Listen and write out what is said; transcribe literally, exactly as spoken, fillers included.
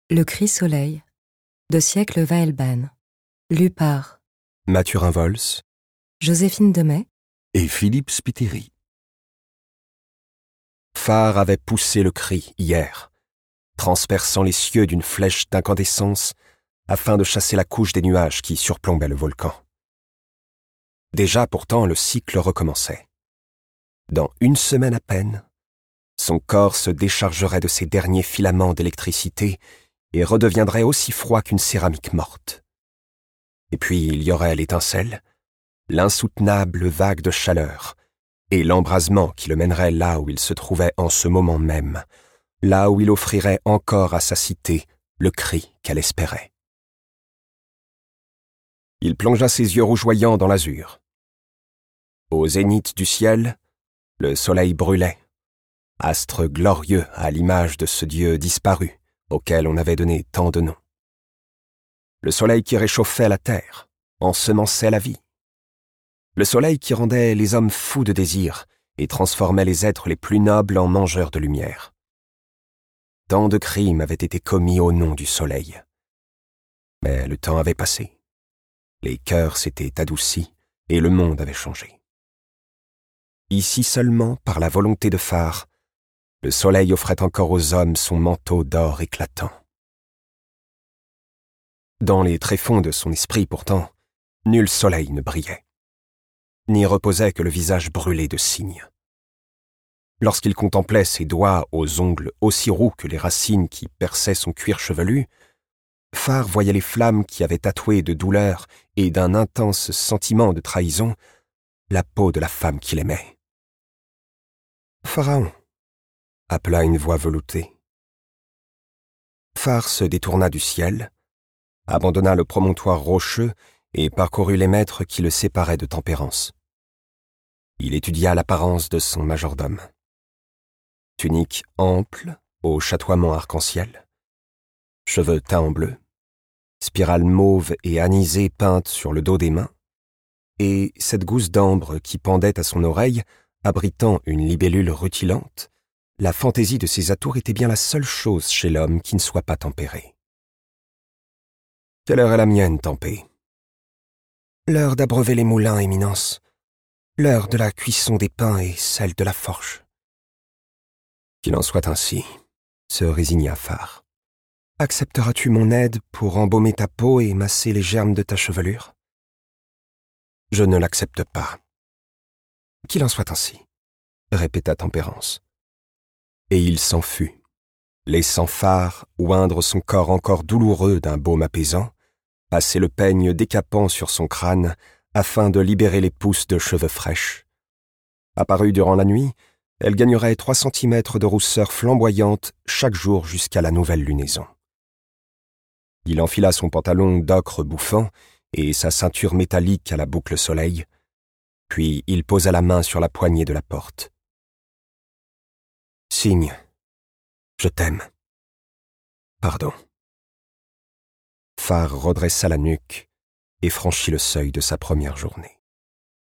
Le cri soleil de Siècle Vahelban, lu par Mathurin Vols, Joséphine Demey et Philippe Spiteri. Phare avait poussé le cri hier, transperçant les cieux d'une flèche d'incandescence afin de chasser la couche des nuages qui surplombaient le volcan. Déjà pourtant le cycle recommençait. Dans une semaine à peine, son corps se déchargerait de ses derniers filaments d'électricité et redeviendrait aussi froid qu'une céramique morte. Et puis il y aurait l'étincelle, l'insoutenable vague de chaleur, et l'embrasement qui le mènerait là où il se trouvait en ce moment même, là où il offrirait encore à sa cité le cri qu'elle espérait. Il plongea ses yeux rougeoyants dans l'azur. Au zénith du ciel, le soleil brûlait, astre glorieux à l'image de ce Dieu disparu auquel on avait donné tant de noms. Le soleil qui réchauffait la terre, ensemençait la vie. Le soleil qui rendait les hommes fous de désir et transformait les êtres les plus nobles en mangeurs de lumière. Tant de crimes avaient été commis au nom du soleil. Mais le temps avait passé. Les cœurs s'étaient adoucis et le monde avait changé. Ici seulement, par la volonté de Phare, le soleil offrait encore aux hommes son manteau d'or éclatant. Dans les tréfonds de son esprit, pourtant, nul soleil ne brillait, n'y reposait que le visage brûlé de cygne. Lorsqu'il contemplait ses doigts aux ongles aussi roux que les racines qui perçaient son cuir chevelu, Phare voyait les flammes qui avaient tatoué de douleur et d'un intense sentiment de trahison la peau de la femme qu'il aimait. « Pharaon !» appela une voix veloutée. Phare se détourna du ciel, abandonna le promontoire rocheux et parcourut les mètres qui le séparaient de Tempérance. Il étudia l'apparence de son majordome. Tunique ample, au chatoiement arc-en-ciel, cheveux teints en bleu, spirale mauve et anisée peinte sur le dos des mains, et cette gousse d'ambre qui pendait à son oreille, abritant une libellule rutilante, la fantaisie de ses atours était bien la seule chose chez l'homme qui ne soit pas tempéré. « Quelle heure est la mienne, Tempé ?»« L'heure d'abreuver les moulins, Éminence. L'heure de la cuisson des pains et celle de la forge. » Qu'il en soit ainsi, se résigna Phare. « Accepteras-tu mon aide pour embaumer ta peau et masser les germes de ta chevelure ?»« Je ne l'accepte pas. »« Qu'il en soit ainsi, » répéta Tempérance. Et il s'en fut, laissant Phare oindre son corps encore douloureux d'un baume apaisant, passer le peigne décapant sur son crâne afin de libérer les pousses de cheveux fraîches. Apparue durant la nuit, elle gagnerait trois centimètres de rousseur flamboyante chaque jour jusqu'à la nouvelle lunaison. Il enfila son pantalon d'ocre bouffant et sa ceinture métallique à la boucle soleil, puis il posa la main sur la poignée de la porte. Cygne, je t'aime. Pardon. Phare redressa la nuque et franchit le seuil de sa première journée.